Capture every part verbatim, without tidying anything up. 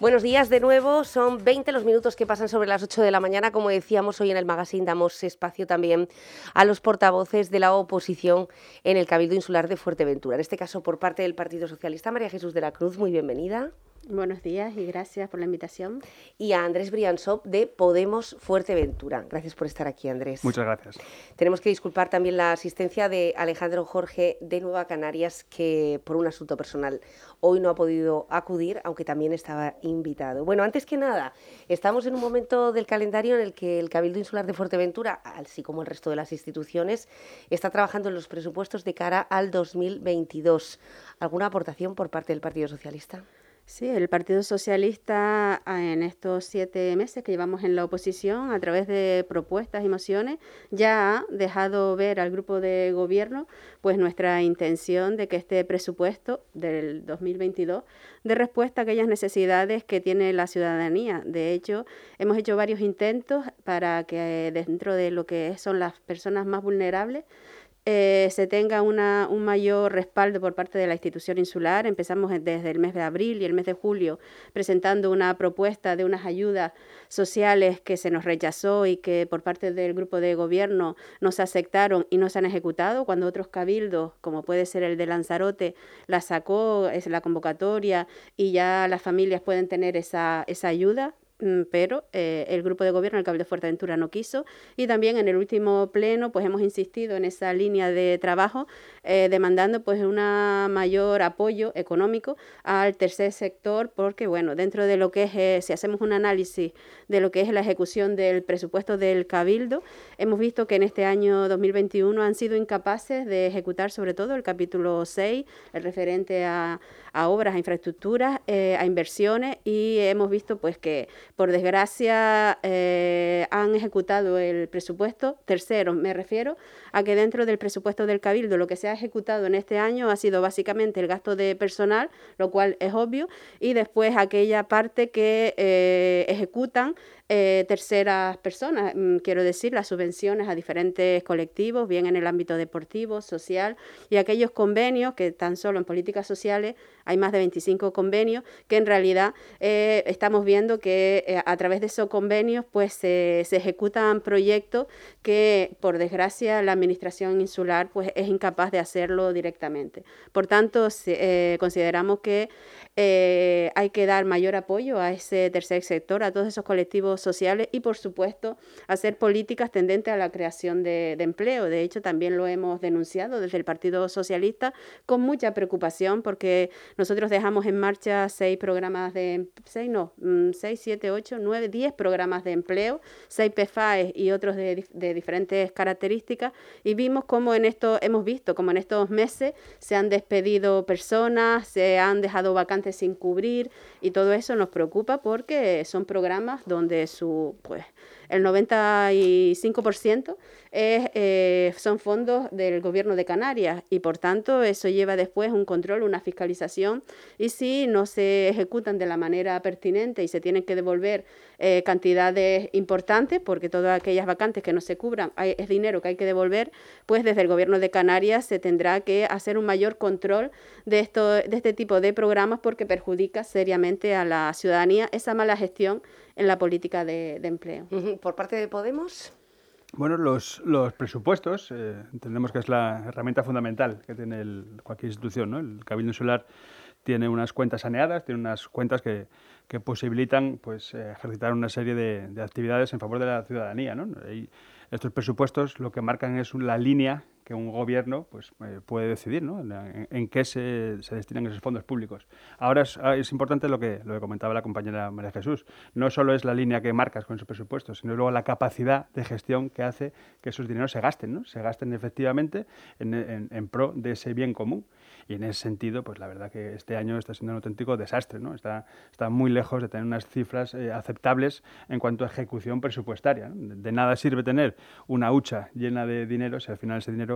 Buenos días de nuevo, son veinte los minutos que pasan sobre las ocho de la mañana. Como decíamos, hoy en el Magazine damos espacio también a los portavoces de la oposición en el Cabildo Insular de Fuerteventura. En este caso, por parte del Partido Socialista, María Jesús de la Cruz, muy bienvenida. Buenos días y gracias por la invitación. Y a Andrés Briansop de Podemos Fuerteventura. Gracias por estar aquí, Andrés. Muchas gracias. Tenemos que disculpar también la asistencia de Alejandro Jorge de Nueva Canarias, que por un asunto personal hoy no ha podido acudir, aunque también estaba invitado. Bueno, antes que nada, estamos en un momento del calendario en el que el Cabildo Insular de Fuerteventura, así como el resto de las instituciones, está trabajando en los presupuestos de cara al dos mil veintidós. ¿Alguna aportación por parte del Partido Socialista? Sí, el Partido Socialista en estos siete meses que llevamos en la oposición, a través de propuestas y mociones, ya ha dejado ver al grupo de gobierno pues nuestra intención de que este presupuesto del dos mil veintidós dé respuesta a aquellas necesidades que tiene la ciudadanía. De hecho, hemos hecho varios intentos para que dentro de lo que son las personas más vulnerables Eh, se tenga una, un mayor respaldo por parte de la institución insular. Empezamos desde el mes de abril y el mes de julio presentando una propuesta de unas ayudas sociales que se nos rechazó y que por parte del grupo de gobierno no se aceptaron y no se han ejecutado, cuando otros cabildos, como puede ser el de Lanzarote, la sacó, es la convocatoria y ya las familias pueden tener esa, esa ayuda. Pero eh, el grupo de gobierno, el Cabildo de Fuerteventura, no quiso, y también en el último pleno pues hemos insistido en esa línea de trabajo eh, demandando pues un mayor apoyo económico al tercer sector, porque bueno, dentro de lo que es, eh, si hacemos un análisis de lo que es la ejecución del presupuesto del Cabildo, hemos visto que en este año dos mil veintiuno han sido incapaces de ejecutar sobre todo el capítulo seis, el referente a, a obras, a infraestructuras, eh, a inversiones, y hemos visto pues que por desgracia, eh, han ejecutado el presupuesto. Tercero, me refiero a que dentro del presupuesto del Cabildo lo que se ha ejecutado en este año ha sido básicamente el gasto de personal, lo cual es obvio, y después aquella parte que eh, ejecutan Eh, terceras personas, quiero decir, las subvenciones a diferentes colectivos, bien en el ámbito deportivo, social, y aquellos convenios que tan solo en políticas sociales hay más de veinticinco convenios, que en realidad eh, estamos viendo que eh, a través de esos convenios pues se, se ejecutan proyectos que por desgracia la administración insular pues es incapaz de hacerlo directamente. Por tanto, se, eh, consideramos que eh, hay que dar mayor apoyo a ese tercer sector, a todos esos colectivos sociales, y por supuesto hacer políticas tendentes a la creación de, de empleo. De hecho, también lo hemos denunciado desde el Partido Socialista con mucha preocupación, porque nosotros dejamos en marcha seis programas de, seis no, seis, siete, ocho, nueve, diez programas de empleo, seis P F A E y otros de, de diferentes características, y vimos cómo en esto, hemos visto cómo en estos meses se han despedido personas, se han dejado vacantes sin cubrir, y todo eso nos preocupa porque son programas donde su, pues, el noventa y cinco por ciento es, eh, son fondos del gobierno de Canarias, y por tanto eso lleva después un control, una fiscalización, y si no se ejecutan de la manera pertinente y se tienen que devolver eh, cantidades importantes, porque todas aquellas vacantes que no se cubran hay, es dinero que hay que devolver, pues desde el gobierno de Canarias se tendrá que hacer un mayor control de, esto, de este tipo de programas, porque perjudica seriamente a la ciudadanía esa mala gestión en la política de, de empleo. ¿Por parte de Podemos? Bueno, los, los presupuestos, eh, entendemos que es la herramienta fundamental que tiene el, cualquier institución, ¿no? El Cabildo Insular tiene unas cuentas saneadas, tiene unas cuentas que, que posibilitan pues, eh, ejercitar una serie de, de actividades en favor de la ciudadanía, ¿no? Y estos presupuestos lo que marcan es la línea que un gobierno pues, eh, puede decidir, ¿no? en, en qué se, se destinan esos fondos públicos. Ahora es, es importante lo que, lo que comentaba la compañera María Jesús. No solo es la línea que marcas con esos presupuestos, sino luego la capacidad de gestión que hace que esos dineros se gasten, ¿no? Se gasten efectivamente en, en, en pro de ese bien común. Y en ese sentido, pues la verdad que este año está siendo un auténtico desastre, ¿no? Está, está muy lejos de tener unas cifras eh, aceptables en cuanto a ejecución presupuestaria, ¿no? De, de nada sirve tener una hucha llena de dinero si al final ese dinero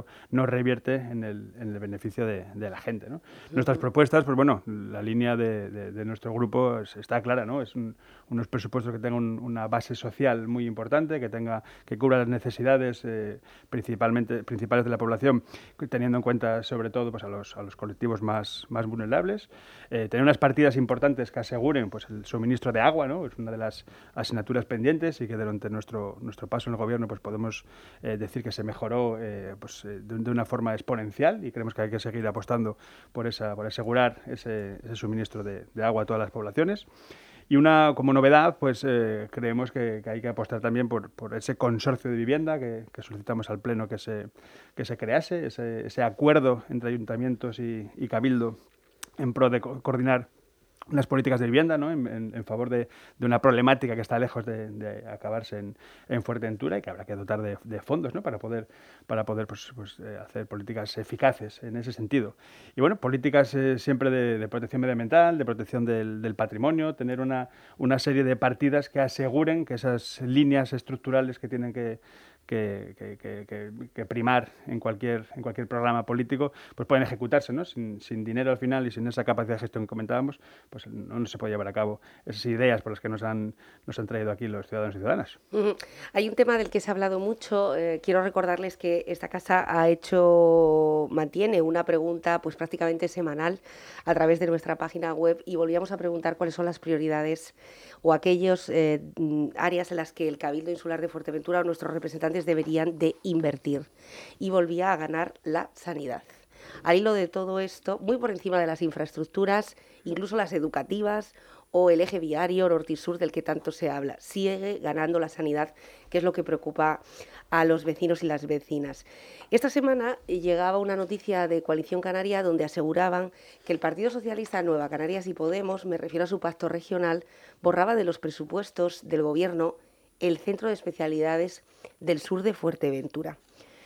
eso no revierte en el, en el beneficio de, de la gente, ¿no? Nuestras propuestas, pues bueno, la línea de, de, de nuestro grupo es, está clara, ¿no? Es un, unos presupuestos que tengan un, una base social muy importante, que tenga que cubra las necesidades eh, principalmente principales de la población, teniendo en cuenta sobre todo pues a los, a los colectivos más, más vulnerables, eh, tener unas partidas importantes que aseguren pues el suministro de agua, ¿no? Es una de las asignaturas pendientes y que durante nuestro, nuestro paso en el gobierno pues podemos eh, decir que se mejoró eh, pues, eh, de, de una forma exponencial, y creemos que hay que seguir apostando por, esa, por asegurar ese, ese suministro de, de agua a todas las poblaciones. Y una, como novedad, pues eh, creemos que, que hay que apostar también por, por ese consorcio de vivienda que, que solicitamos al Pleno que se, que se crease, ese, ese acuerdo entre ayuntamientos y, y Cabildo en pro de co coordinar las políticas de vivienda, ¿no? en, en, en favor de, de una problemática que está lejos de, de acabarse en, en Fuerteventura, y que habrá que dotar de, de fondos, ¿no? para poder, para poder pues, pues, eh, hacer políticas eficaces en ese sentido. Y bueno, políticas eh, siempre de, de protección medioambiental, de protección del, del patrimonio, tener una, una serie de partidas que aseguren que esas líneas estructurales que tienen que Que, que, que, que primar en cualquier, en cualquier programa político, pues pueden ejecutarse, ¿no? Sin, sin dinero al final y sin esa capacidad de gestión que comentábamos, pues no, no se puede llevar a cabo esas ideas por las que nos han, nos han traído aquí los ciudadanos y ciudadanas. Uh-huh. Hay un tema del que se ha hablado mucho. Eh, quiero recordarles que esta casa ha hecho, mantiene una pregunta pues prácticamente semanal a través de nuestra página web, y volvíamos a preguntar cuáles son las prioridades o aquellas eh, áreas en las que el Cabildo Insular de Fuerteventura o nuestros representantes deberían de invertir, y volvía a ganar la sanidad. Al hilo de todo esto, muy por encima de las infraestructuras, incluso las educativas o el eje viario norte y sur del que tanto se habla, sigue ganando la sanidad, que es lo que preocupa a los vecinos y las vecinas. Esta semana llegaba una noticia de Coalición Canaria donde aseguraban que el Partido Socialista, Nueva Canarias y Podemos, me refiero a su pacto regional, borraba de los presupuestos del Gobierno el Centro de Especialidades del Sur de Fuerteventura.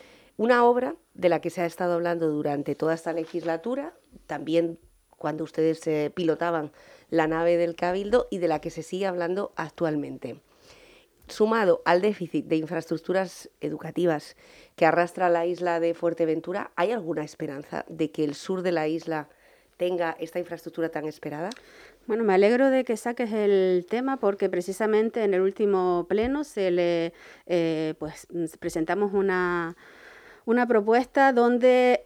Una obra de la que se ha estado hablando durante toda esta legislatura, también cuando ustedes eh, pilotaban la nave del Cabildo, y de la que se sigue hablando actualmente. Sumado al déficit de infraestructuras educativas que arrastra la isla de Fuerteventura, ¿hay alguna esperanza de que el sur de la isla tenga esta infraestructura tan esperada? Bueno, me alegro de que saques el tema, porque precisamente en el último pleno se le eh, pues presentamos una una propuesta donde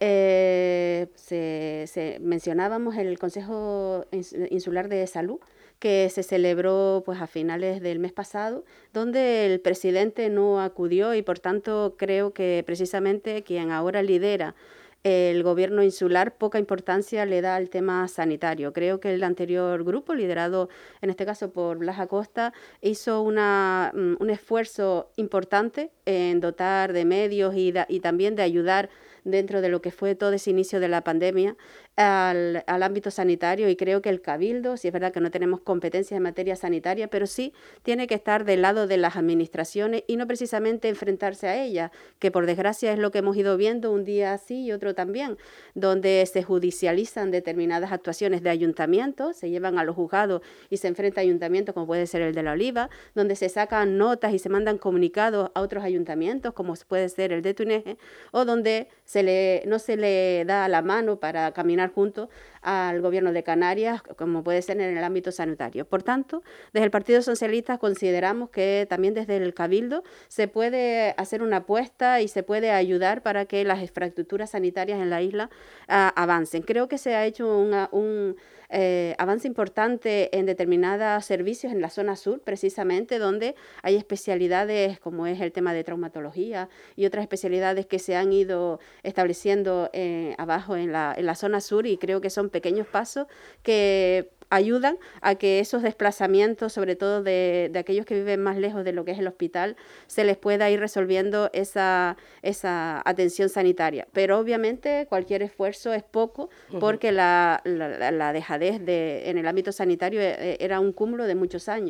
eh, se, se mencionábamos el Consejo Insular de Salud, que se celebró pues a finales del mes pasado, donde el presidente no acudió, y por tanto creo que precisamente quien ahora lidera el gobierno insular poca importancia le da al tema sanitario. Creo que el anterior grupo, liderado en este caso por Blas Acosta, hizo una, un esfuerzo importante en dotar de medios y, da, y también de ayudar dentro de lo que fue todo ese inicio de la pandemia al, al ámbito sanitario, y creo que el Cabildo, si es verdad que no tenemos competencias en materia sanitaria, pero sí tiene que estar del lado de las administraciones y no precisamente enfrentarse a ellas, que por desgracia es lo que hemos ido viendo un día así y otro también, donde se judicializan determinadas actuaciones de ayuntamientos, se llevan a los juzgados y se enfrenta a ayuntamientos como puede ser el de La Oliva, donde se sacan notas y se mandan comunicados a otros ayuntamientos como puede ser el de Tuneje, o donde se le, no se le da la mano para caminar juntos al gobierno de Canarias, como puede ser en el ámbito sanitario. Por tanto, desde el Partido Socialista consideramos que también desde el Cabildo se puede hacer una apuesta y se puede ayudar para que las infraestructuras sanitarias en la isla uh, avancen. Creo que se ha hecho una, un eh, avance importante en determinados servicios en la zona sur, precisamente, donde hay especialidades como es el tema de traumatología y otras especialidades que se han ido estableciendo eh, abajo en la, en la zona sur, y creo que son pequeños pasos que ayudan a que esos desplazamientos, sobre todo de, de aquellos que viven más lejos de lo que es el hospital, se les pueda ir resolviendo esa, esa atención sanitaria. Pero obviamente cualquier esfuerzo es poco, porque la, la, la dejadez de, en el ámbito sanitario era un cúmulo de muchos años.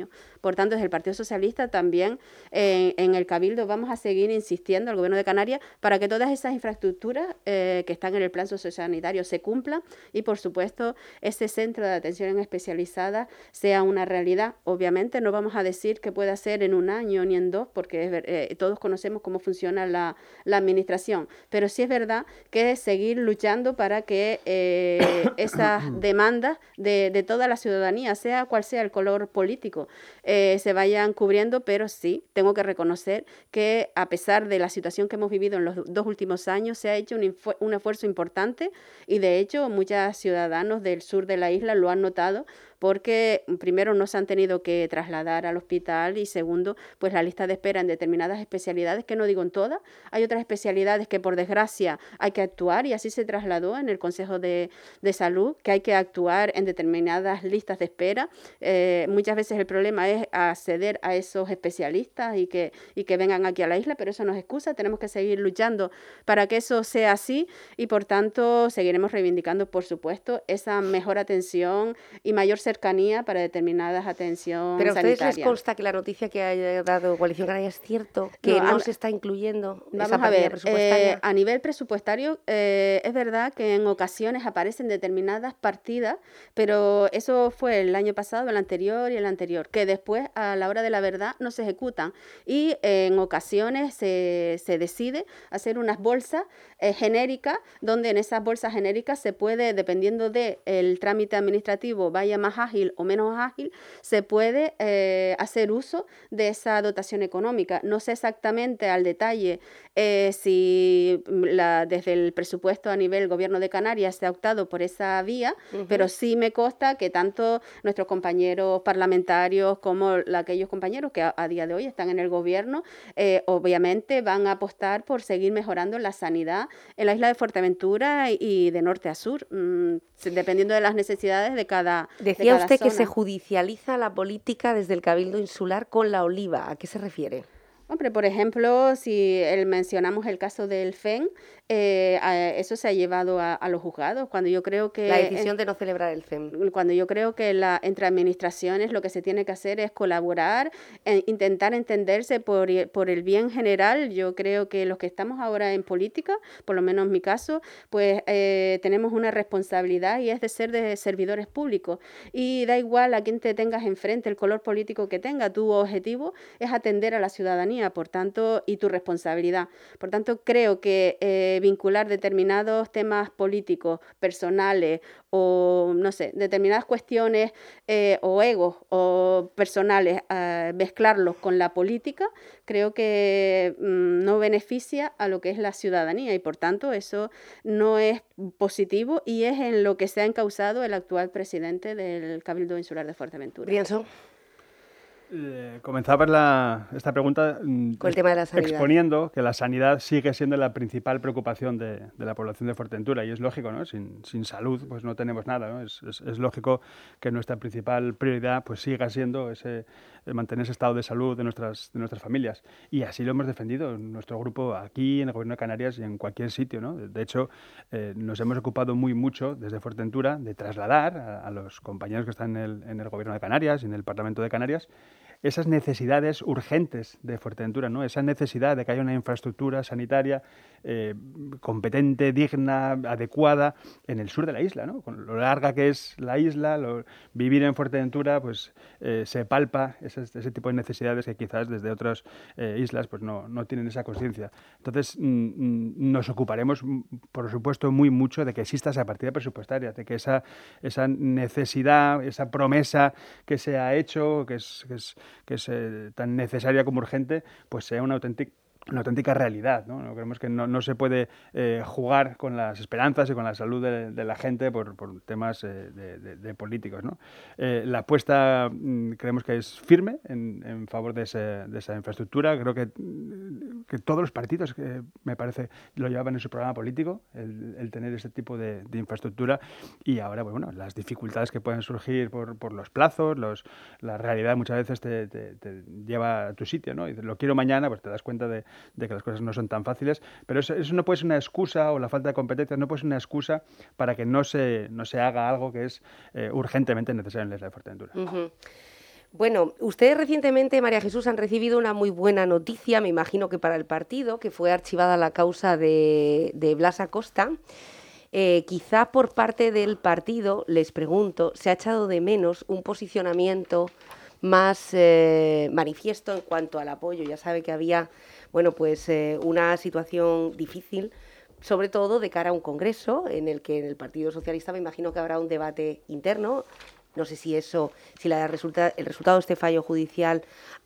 Por tanto, desde el Partido Socialista también eh, en el Cabildo vamos a seguir insistiendo al Gobierno de Canarias para que todas esas infraestructuras eh, que están en el plan sociosanitario se cumplan y, por supuesto, ese centro de atención especializada sea una realidad. Obviamente no vamos a decir que pueda ser en un año ni en dos, porque eh, todos conocemos cómo funciona la, la administración, pero sí es verdad que es seguir luchando para que eh, esas demandas de, de toda la ciudadanía, sea cual sea el color político, eh, se vayan cubriendo, pero sí, tengo que reconocer que a pesar de la situación que hemos vivido en los dos últimos años, se ha hecho un, un esfuerzo importante y de hecho muchos ciudadanos del sur de la isla lo han notado, porque primero no se han tenido que trasladar al hospital y segundo, pues la lista de espera en determinadas especialidades, que no digo en todas, hay otras especialidades que por desgracia hay que actuar y así se trasladó en el Consejo de, de Salud, que hay que actuar en determinadas listas de espera. Eh, muchas veces el problema es acceder a esos especialistas y que, y que vengan aquí a la isla, pero eso no es excusa, tenemos que seguir luchando para que eso sea así y por tanto seguiremos reivindicando, por supuesto, esa mejor atención y mayor cercanía para determinadas atención Pero a ustedes sanitaria. les consta que la noticia que ha dado Coalición Canaria es cierto, que no, no se está incluyendo vamos esa a partida ver, presupuestaria. Eh, a nivel presupuestario eh, es verdad que en ocasiones aparecen determinadas partidas, pero eso fue el año pasado, el anterior y el anterior, que después a la hora de la verdad no se ejecutan y eh, en ocasiones se, se decide hacer unas bolsas eh, genéricas, donde en esas bolsas genéricas se puede, dependiendo del trámite administrativo, vaya más ágil o menos ágil, se puede eh, hacer uso de esa dotación económica. No sé exactamente al detalle eh, si la, desde el presupuesto a nivel Gobierno de Canarias se ha optado por esa vía, uh-huh. pero sí me consta que tanto nuestros compañeros parlamentarios como la, aquellos compañeros que a, a día de hoy están en el Gobierno, eh, obviamente van a apostar por seguir mejorando la sanidad en la isla de Fuerteventura y, y de norte a sur, mmm, dependiendo de las necesidades de cada Decía de cada usted zona. Que se judicializa la política desde el Cabildo Insular con la oliva. ¿A qué se refiere? Hombre, por ejemplo, si el, mencionamos el caso del F E N, eh, a, eso se ha llevado a, a los juzgados. Cuando yo creo que la decisión en, de no celebrar el F E N. Cuando yo creo que la, entre administraciones lo que se tiene que hacer es colaborar, e intentar entenderse por, por el bien general. Yo creo que los que estamos ahora en política, por lo menos en mi caso, pues eh, tenemos una responsabilidad y es de ser de servidores públicos. Y da igual a quién te tengas enfrente, el color político que tenga, tu objetivo es atender a la ciudadanía. Por tanto, y tu responsabilidad. Por tanto, creo que eh, vincular determinados temas políticos, personales o, no sé, determinadas cuestiones eh, o egos o personales, eh, mezclarlos con la política, creo que mmm, no beneficia a lo que es la ciudadanía y, por tanto, eso no es positivo y es en lo que se ha encausado el actual presidente del Cabildo Insular de Fuerteventura. Rienzo. Eh, comenzaba la, esta pregunta con el tema de la sanidad, exponiendo que la sanidad sigue siendo la principal preocupación de, de la población de Fuerteventura y es lógico, ¿no? Sin, sin salud pues no tenemos nada, ¿no? Es, es, es lógico que nuestra principal prioridad pues siga siendo ese, mantener ese estado de salud de nuestras, de nuestras familias y así lo hemos defendido en nuestro grupo aquí, en el Gobierno de Canarias y en cualquier sitio, ¿no? De hecho, eh, nos hemos ocupado muy mucho desde Fuerteventura de trasladar a, a los compañeros que están en el, en el Gobierno de Canarias y en el Parlamento de Canarias esas necesidades urgentes de Fuerteventura, ¿no? Esa necesidad de que haya una infraestructura sanitaria eh, competente, digna, adecuada en el sur de la isla, ¿no? Con lo larga que es la isla, lo, vivir en Fuerteventura, pues eh, se palpa ese, ese tipo de necesidades que quizás desde otras eh, islas pues no, no tienen esa conciencia. Entonces mm, nos ocuparemos, por supuesto, muy mucho de que exista esa partida presupuestaria, de que esa, esa necesidad, esa promesa que se ha hecho, que es, que es que es eh, tan necesaria como urgente, pues sea una auténtica una auténtica realidad, ¿no? Creemos que no, no se puede eh, jugar con las esperanzas y con la salud de, de la gente por, por temas eh, de, de, de políticos, ¿no? Eh, la apuesta mm, creemos que es firme en, en favor de, ese, de esa infraestructura. Creo que, que todos los partidos, que me parece, lo llevaban en su programa político, el, el tener ese tipo de, de infraestructura y ahora, bueno, las dificultades que pueden surgir por, por los plazos, los, la realidad muchas veces te, te, te lleva a tu sitio, ¿no? Y lo quiero mañana, pues te das cuenta de de que las cosas no son tan fáciles, pero eso, eso no puede ser una excusa, o la falta de competencia no puede ser una excusa para que no se, no se haga algo que es eh, urgentemente necesario en la isla de Fuerteventura. Uh-huh. Bueno, ustedes recientemente, María Jesús, han recibido una muy buena noticia, me imagino que para el partido, que fue archivada la causa de, de Blas Acosta. Eh, quizá por parte del partido, les pregunto, ¿se ha echado de menos un posicionamiento más eh, manifiesto en cuanto al apoyo? Ya sabe que había, bueno, pues eh, una situación difícil, sobre todo de cara a un congreso en el que en el Partido Socialista me imagino que habrá un debate interno. No sé si eso, si la resulta, el resultado de este fallo judicial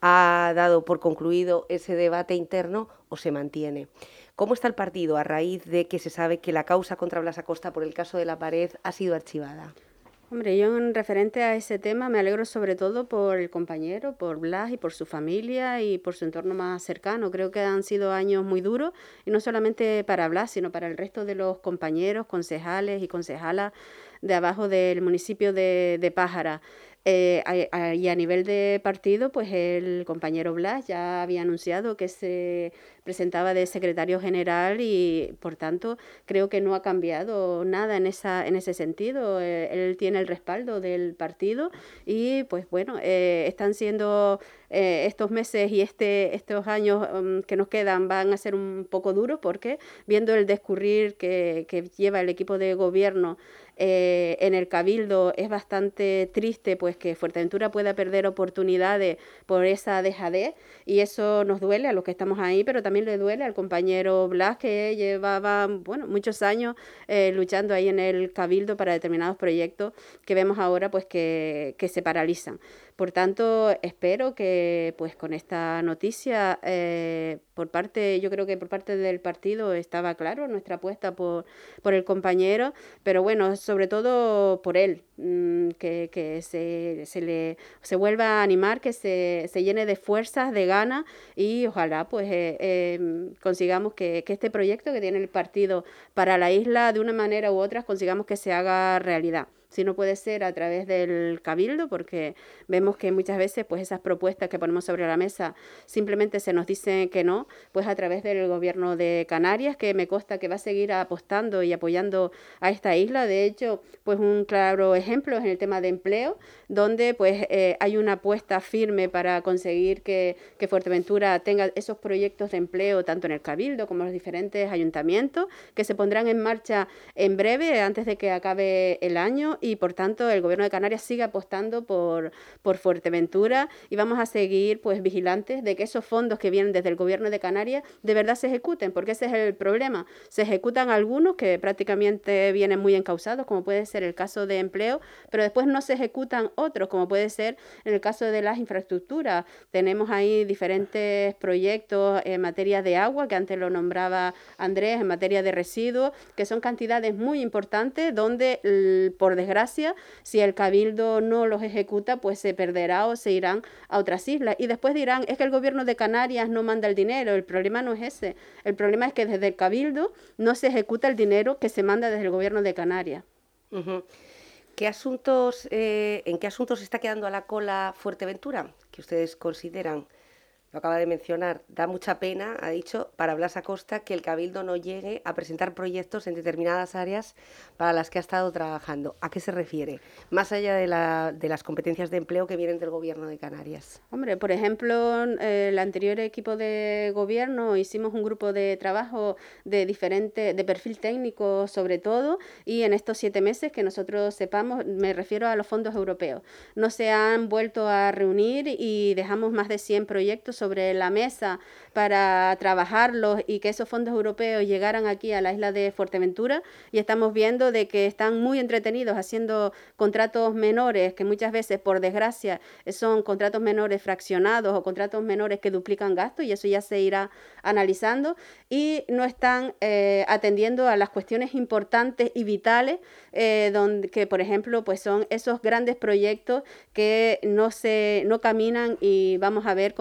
ha dado por concluido ese debate interno o se mantiene. ¿Cómo está el partido a raíz de que se sabe que la causa contra Blas Acosta por el caso de La Pared ha sido archivada? Hombre, yo en referente a ese tema me alegro sobre todo por el compañero, por Blas y por su familia y por su entorno más cercano. Creo que han sido años muy duros y no solamente para Blas, sino para el resto de los compañeros, concejales y concejalas de abajo del municipio de, de Pájara. Eh, a, a, y a nivel de partido, pues el compañero Blas ya había anunciado que se presentaba de secretario general y, por tanto, creo que no ha cambiado nada en esa en ese sentido. Eh, él tiene el respaldo del partido y, pues bueno, eh, están siendo eh, estos meses y este estos años um, que nos quedan van a ser un poco duros porque, viendo el discurrir que, que lleva el equipo de gobierno Eh, en el Cabildo, es bastante triste pues que Fuerteventura pueda perder oportunidades por esa dejadez y eso nos duele a los que estamos ahí, pero también le duele al compañero Blas, que llevaba bueno muchos años eh, luchando ahí en el Cabildo para determinados proyectos que vemos ahora pues que, que se paralizan. Por tanto, espero que pues con esta noticia eh, por parte, yo creo que por parte del partido estaba claro nuestra apuesta por, por el compañero, pero bueno, sobre todo por él, mmm, que, que se, se le se vuelva a animar, que se, se llene de fuerzas, de ganas y ojalá pues eh, eh, consigamos que, que este proyecto que tiene el partido para la isla de una manera u otra consigamos que se haga realidad. Si no puede ser a través del Cabildo, porque vemos que muchas veces pues esas propuestas que ponemos sobre la mesa simplemente se nos dicen que no, pues a través del Gobierno de Canarias, que me consta que va a seguir apostando y apoyando a esta isla. De hecho, pues un claro ejemplo es en el tema de empleo, donde pues eh, hay una apuesta firme para conseguir que, que Fuerteventura tenga esos proyectos de empleo tanto en el Cabildo como en los diferentes ayuntamientos, que se pondrán en marcha en breve, antes de que acabe el año, y por tanto el Gobierno de Canarias sigue apostando por, por Fuerteventura y vamos a seguir pues vigilantes de que esos fondos que vienen desde el Gobierno de Canarias de verdad se ejecuten, porque ese es el problema. Se ejecutan algunos que prácticamente vienen muy encausados, como puede ser el caso de empleo, pero después no se ejecutan otros, como puede ser en el caso de las infraestructuras. Tenemos ahí diferentes proyectos en materia de agua, que antes lo nombraba Andrés, en materia de residuos, que son cantidades muy importantes donde por desgracia Gracia, si el Cabildo no los ejecuta, pues se perderá o se irán a otras islas. Y después dirán, es que el Gobierno de Canarias no manda el dinero. El problema no es ese. El problema es que desde el Cabildo no se ejecuta el dinero que se manda desde el Gobierno de Canarias. Uh-huh. ¿Qué asuntos, eh, ¿En qué asuntos está quedando a la cola Fuerteventura que ustedes consideran? Lo acaba de mencionar, da mucha pena, ha dicho, para Blas Acosta que el Cabildo no llegue a presentar proyectos en determinadas áreas para las que ha estado trabajando. ¿A qué se refiere? Más allá de, la, de las competencias de empleo que vienen del Gobierno de Canarias. Hombre, por ejemplo, eh, el anterior equipo de gobierno hicimos un grupo de trabajo de diferente, de perfil técnico sobre todo, y en estos siete meses que nosotros sepamos, me refiero a los fondos europeos, no se han vuelto a reunir y dejamos más de cien proyectos sobre la mesa para trabajarlos y que esos fondos europeos llegaran aquí a la isla de Fuerteventura, y estamos viendo de que están muy entretenidos haciendo contratos menores, que muchas veces por desgracia son contratos menores fraccionados o contratos menores que duplican gastos, y eso ya se irá analizando, y no están eh, atendiendo a las cuestiones importantes y vitales eh, donde, que por ejemplo pues son esos grandes proyectos que no se no caminan, y vamos a ver cómo los fondos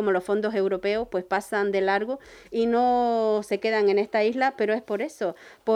fondos europeos pues pasan de largo y no se quedan en esta isla, pero es por eso,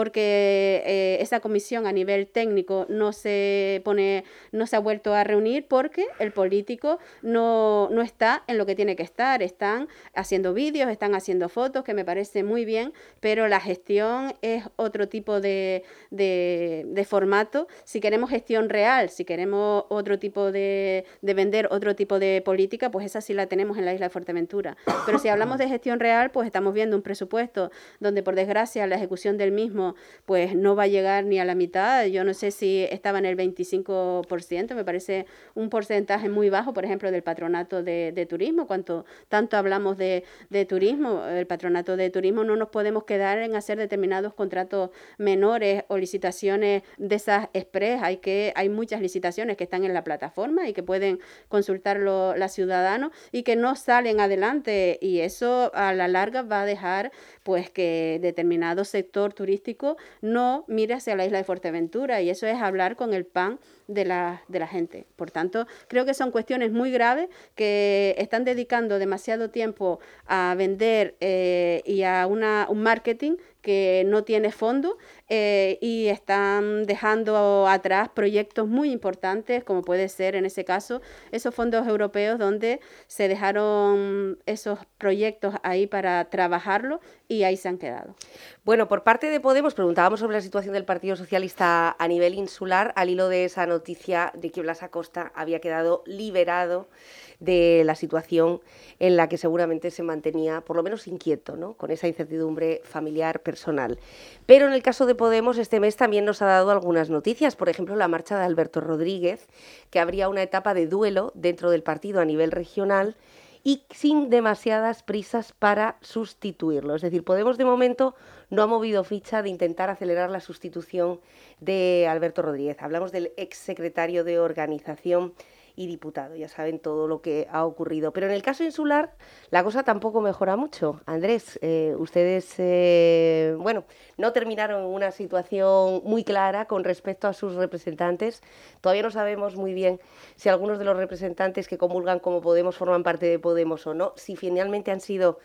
porque eh, esa comisión a nivel técnico no se pone, no se ha vuelto a reunir porque el político no, no está en lo que tiene que estar. Están haciendo vídeos, están haciendo fotos, que me parece muy bien, pero la gestión es otro tipo de, de, de formato. Si queremos gestión real, si queremos otro tipo de, de vender otro tipo de política, pues esa sí la tenemos en la isla de Fuerteventura. Pero si hablamos de gestión real, pues estamos viendo un presupuesto donde por desgracia la ejecución del mismo pues no va a llegar ni a la mitad. Yo no sé si estaba en el veinticinco por ciento, me parece un porcentaje muy bajo, por ejemplo, del patronato de, de turismo. Cuanto tanto hablamos de, de turismo, el patronato de turismo, no nos podemos quedar en hacer determinados contratos menores o licitaciones de esas express. Hay que hay muchas licitaciones que están en la plataforma y que pueden consultarlo los ciudadanos y que no salen adelante, y eso a la larga va a dejar pues que determinado sector turístico no mire hacia la isla de Fuerteventura, y eso es hablar con el pan de la, de la gente. Por tanto, creo que son cuestiones muy graves que están dedicando demasiado tiempo a vender eh, y a una, un marketing que no tiene fondo, eh, y están dejando atrás proyectos muy importantes, como puede ser en ese caso esos fondos europeos donde se dejaron esos proyectos ahí para trabajarlo y ahí se han quedado. Bueno, por parte de Podemos preguntábamos sobre la situación del Partido Socialista a nivel insular, al hilo de esa noticia de que Blas Acosta había quedado liberado de la situación en la que seguramente se mantenía, por lo menos inquieto, ¿no?, con esa incertidumbre familiar, personal. Pero en el caso de Podemos, este mes también nos ha dado algunas noticias. Por ejemplo, la marcha de Alberto Rodríguez, que abría una etapa de duelo dentro del partido a nivel regional y sin demasiadas prisas para sustituirlo. Es decir, Podemos de momento no ha movido ficha de intentar acelerar la sustitución de Alberto Rodríguez. Hablamos del exsecretario de Organización y diputado, ya saben todo lo que ha ocurrido. Pero en el caso insular la cosa tampoco mejora mucho. Andrés, eh, ustedes, eh, bueno, no terminaron en una situación muy clara con respecto a sus representantes. Todavía no sabemos muy bien si algunos de los representantes que comulgan como Podemos forman parte de Podemos o no, si finalmente han sido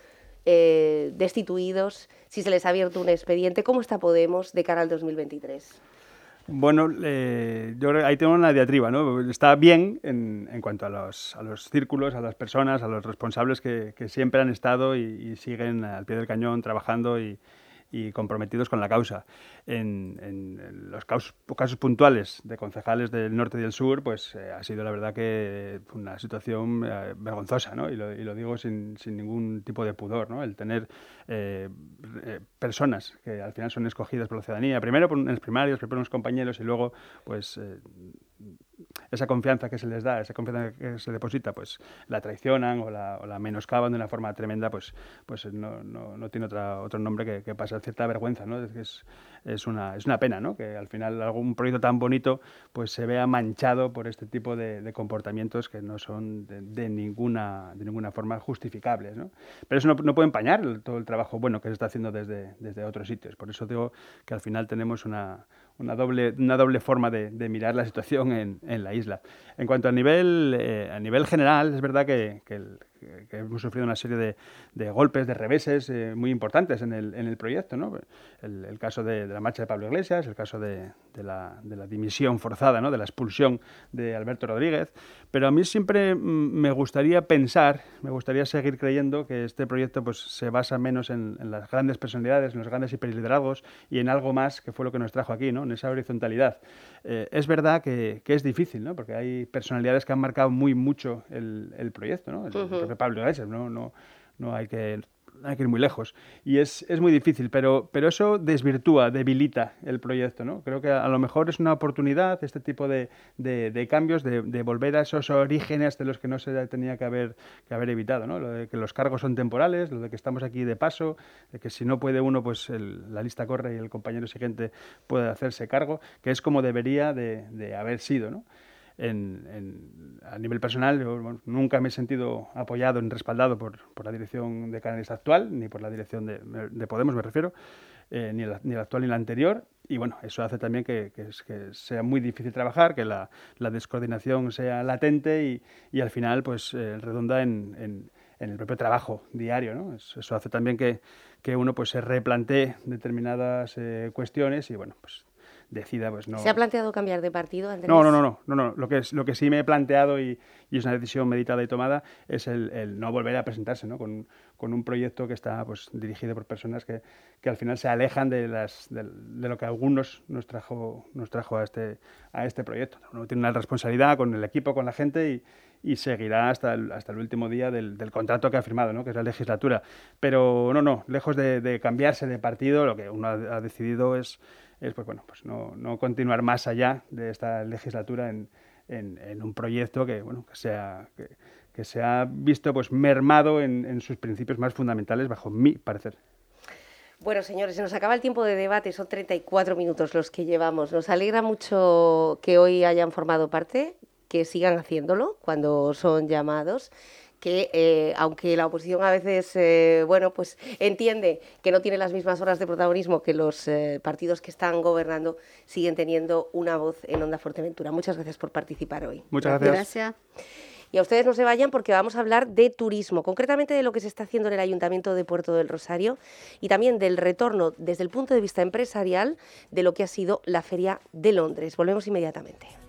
eh, destituidos, si se les ha abierto un expediente. ¿Cómo está Podemos de cara al dos mil veintitrés? Bueno, eh, yo creo que ahí tengo una diatriba, ¿no? Está bien en, en cuanto a los, a los círculos, a las personas, a los responsables que, que siempre han estado y, y siguen al pie del cañón trabajando y, y comprometidos con la causa. En, en los casos, casos puntuales de concejales del norte y del sur, pues eh, ha sido la verdad que una situación eh, vergonzosa, ¿no? Y lo, y lo digo sin, sin ningún tipo de pudor, ¿no? El tener eh, eh, personas que al final son escogidas por la ciudadanía, primero por, en los primarios, primero por unos compañeros y luego pues eh, esa confianza que se les da, esa confianza que se deposita, pues la traicionan o la, o la menoscaban de una forma tremenda, pues, pues no, no, no tiene otra, otro nombre que, que pasar cierta vergüenza, ¿no? Es, es, una, es una pena, ¿no?, que al final algún proyecto tan bonito pues se vea manchado por este tipo de, de comportamientos que no son de, de, ninguna, de ninguna forma justificables, ¿no? Pero eso no, no puede empañar el, todo el trabajo bueno que se está haciendo desde, desde otros sitios. Por eso digo que al final tenemos una... Una doble, una doble forma de, de mirar la situación en, en la isla. En cuanto a nivel, eh, a nivel general, es verdad que, que, el, que hemos sufrido una serie de, de golpes, de reveses eh, muy importantes en el, en el proyecto, ¿no? El, el caso de, de la marcha de Pablo Iglesias, el caso de, de, la, de la dimisión forzada, ¿no?, de la expulsión de Alberto Rodríguez. Pero a mí siempre me gustaría pensar, me gustaría seguir creyendo que este proyecto pues, se basa menos en, en las grandes personalidades, en los grandes hiperliderazgos y en algo más que fue lo que nos trajo aquí, ¿no?, en esa horizontalidad. Eh, es verdad que, que es difícil, ¿no?, porque hay personalidades que han marcado muy mucho el, el proyecto, ¿no? El, uh-huh. el propio Pablo Iglesias, no, no, no hay que... hay que ir muy lejos. Y es, es muy difícil, pero, pero eso desvirtúa, debilita el proyecto, ¿no? Creo que a, a lo mejor es una oportunidad este tipo de, de, de cambios, de, de volver a esos orígenes de los que no se tenía que haber, que haber evitado, ¿no? Lo de que los cargos son temporales, lo de que estamos aquí de paso, de que si no puede uno, pues el, la lista corre y el compañero siguiente puede hacerse cargo, que es como debería de, de haber sido, ¿no? En, en, a nivel personal, yo bueno, nunca me he sentido apoyado, ni respaldado por, por la dirección de Canarias actual, ni por la dirección de, de Podemos, me refiero, eh, ni, la, ni la actual ni la anterior. Y bueno, eso hace también que, que, que sea muy difícil trabajar, que la, la descoordinación sea latente y, y al final pues eh, redunda en, en, en el propio trabajo diario, ¿no? Eso hace también que, que uno pues se replantee determinadas eh, cuestiones y bueno, pues decida pues no... ¿Se ha planteado cambiar de partido, Andrés? No, no, no, no, no, no. Lo que es, lo que sí me he planteado y, y es una decisión meditada y tomada es el, el no volver a presentarse, ¿no? Con, con un proyecto que está pues dirigido por personas que, que al final se alejan de las de, de lo que algunos nos trajo nos trajo a este a este proyecto. Uno tiene una responsabilidad con el equipo, con la gente y y seguirá hasta el, hasta el último día del, del contrato que ha firmado, ¿no? Que es la legislatura. Pero no, no, lejos de, de cambiarse de partido, lo que uno ha, ha decidido es, es pues, bueno, pues no, no continuar más allá de esta legislatura en, en, en un proyecto que, bueno, que, sea, que, que se ha visto pues, mermado en, en sus principios más fundamentales, bajo mi parecer. Bueno, señores, se nos acaba el tiempo de debate, son treinta y cuatro minutos los que llevamos. Nos alegra mucho que hoy hayan formado parte, que sigan haciéndolo cuando son llamados, que eh, aunque la oposición a veces, eh, bueno, pues entiende que no tiene las mismas horas de protagonismo que los eh, partidos que están gobernando, siguen teniendo una voz en Onda Fuerteventura. Muchas gracias por participar hoy. Muchas gracias. Gracias. Y a ustedes no se vayan porque vamos a hablar de turismo, concretamente de lo que se está haciendo en el Ayuntamiento de Puerto del Rosario y también del retorno desde el punto de vista empresarial de lo que ha sido la Feria de Londres. Volvemos inmediatamente.